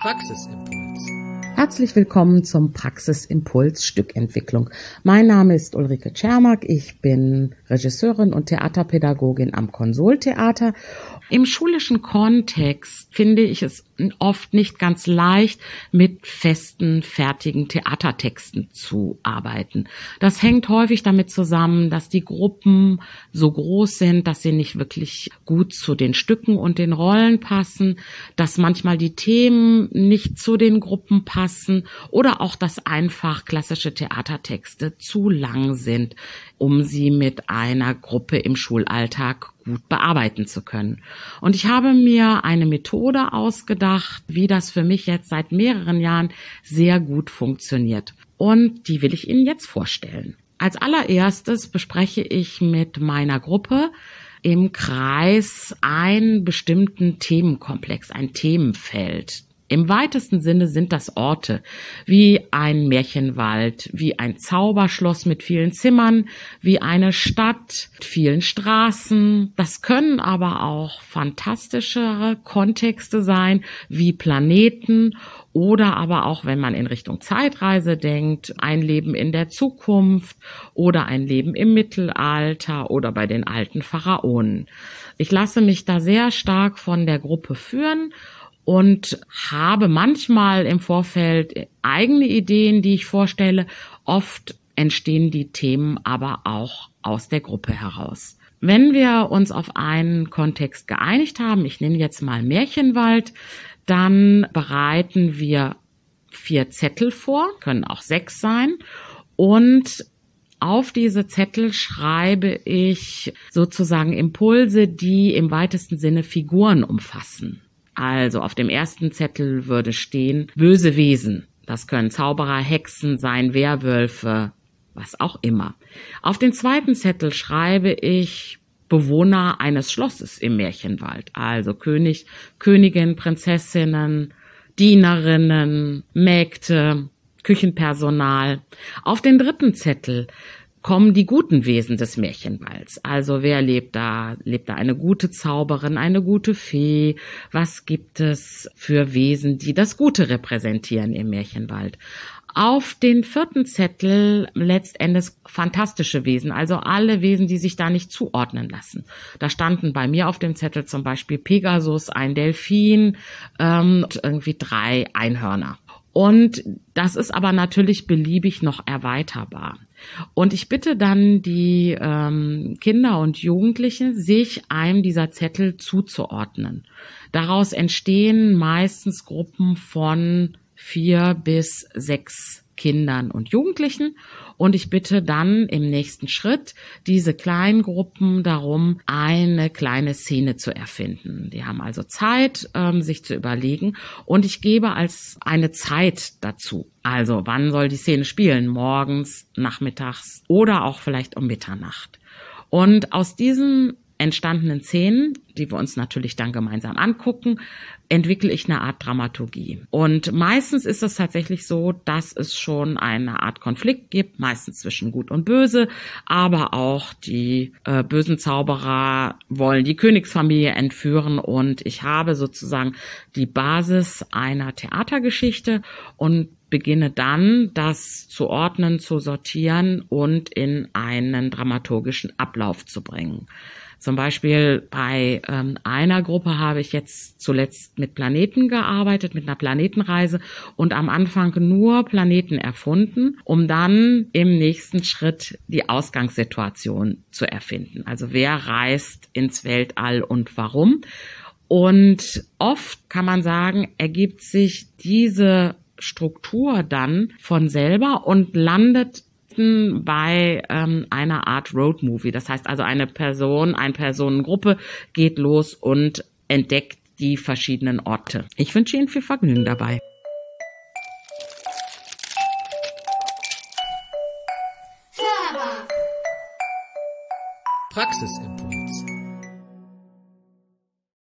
Praxisimpuls. Herzlich willkommen zum Praxisimpuls Stückentwicklung. Mein Name ist Ulrike Czermak, ich bin Regisseurin und Theaterpädagogin am Konsoltheater. Im schulischen Kontext finde ich es oft nicht ganz leicht, mit festen, fertigen Theatertexten zu arbeiten. Das hängt häufig damit zusammen, dass die Gruppen so groß sind, dass sie nicht wirklich gut zu den Stücken und den Rollen passen, dass manchmal die Themen nicht zu den Gruppen passen oder auch, dass einfach klassische Theatertexte zu lang sind, um sie mit einer Gruppe im Schulalltag gut bearbeiten zu können. Und ich habe mir eine Methode ausgedacht, wie das für mich jetzt seit mehreren Jahren sehr gut funktioniert. Und die will ich Ihnen jetzt vorstellen. Als allererstes bespreche ich mit meiner Gruppe im Kreis einen bestimmten Themenkomplex, ein Themenfeld. Im weitesten Sinne sind das Orte, wie ein Märchenwald, wie ein Zauberschloss mit vielen Zimmern, wie eine Stadt mit vielen Straßen. Das können aber auch fantastischere Kontexte sein, wie Planeten oder aber auch, wenn man in Richtung Zeitreise denkt, ein Leben in der Zukunft oder ein Leben im Mittelalter oder bei den alten Pharaonen. Ich lasse mich da sehr stark von der Gruppe führen und habe manchmal im Vorfeld eigene Ideen, die ich vorstelle. Oft entstehen die Themen aber auch aus der Gruppe heraus. Wenn wir uns auf einen Kontext geeinigt haben, ich nehme jetzt mal Märchenwald, dann bereiten wir 4 Zettel vor, können auch 6 sein, und auf diese Zettel schreibe ich sozusagen Impulse, die im weitesten Sinne Figuren umfassen. Also auf dem ersten Zettel würde stehen böse Wesen. Das können Zauberer, Hexen sein, Werwölfe, was auch immer. Auf den zweiten Zettel schreibe ich Bewohner eines Schlosses im Märchenwald. Also König, Königin, Prinzessinnen, Dienerinnen, Mägde, Küchenpersonal. Auf den dritten Zettel kommen die guten Wesen des Märchenwalds. Also wer lebt da? Lebt da eine gute Zauberin, eine gute Fee? Was gibt es für Wesen, die das Gute repräsentieren im Märchenwald? Auf den vierten Zettel letztendlich fantastische Wesen, also alle Wesen, die sich da nicht zuordnen lassen. Da standen bei mir auf dem Zettel zum Beispiel Pegasus, ein Delfin und irgendwie 3 Einhörner. Und das ist aber natürlich beliebig noch erweiterbar. Und ich bitte dann die Kinder und Jugendlichen, sich einem dieser Zettel zuzuordnen. Daraus entstehen meistens Gruppen von 4 bis 6 Kindern und Jugendlichen. Und ich bitte dann im nächsten Schritt diese kleinen Gruppen darum, eine kleine Szene zu erfinden. Die haben also Zeit, sich zu überlegen. Und ich gebe als eine Zeit dazu. Also wann soll die Szene spielen? Morgens, nachmittags oder auch vielleicht um Mitternacht. Und aus diesen entstandenen Szenen, die wir uns natürlich dann gemeinsam angucken, entwickle ich eine Art Dramaturgie. Und meistens ist es tatsächlich so, dass es schon eine Art Konflikt gibt, meistens zwischen Gut und Böse, aber auch die bösen Zauberer wollen die Königsfamilie entführen und ich habe sozusagen die Basis einer Theatergeschichte und beginne dann, das zu ordnen, zu sortieren und in einen dramaturgischen Ablauf zu bringen. Zum Beispiel bei einer Gruppe habe ich jetzt zuletzt mit Planeten gearbeitet, mit einer Planetenreise und am Anfang nur Planeten erfunden, um dann im nächsten Schritt die Ausgangssituation zu erfinden. Also wer reist ins Weltall und warum? Und oft kann man sagen, ergibt sich diese Struktur dann von selber und landet bei einer Art Roadmovie. Das heißt also, eine Personengruppe geht los und entdeckt die verschiedenen Orte. Ich wünsche Ihnen viel Vergnügen dabei. Praxisimpuls.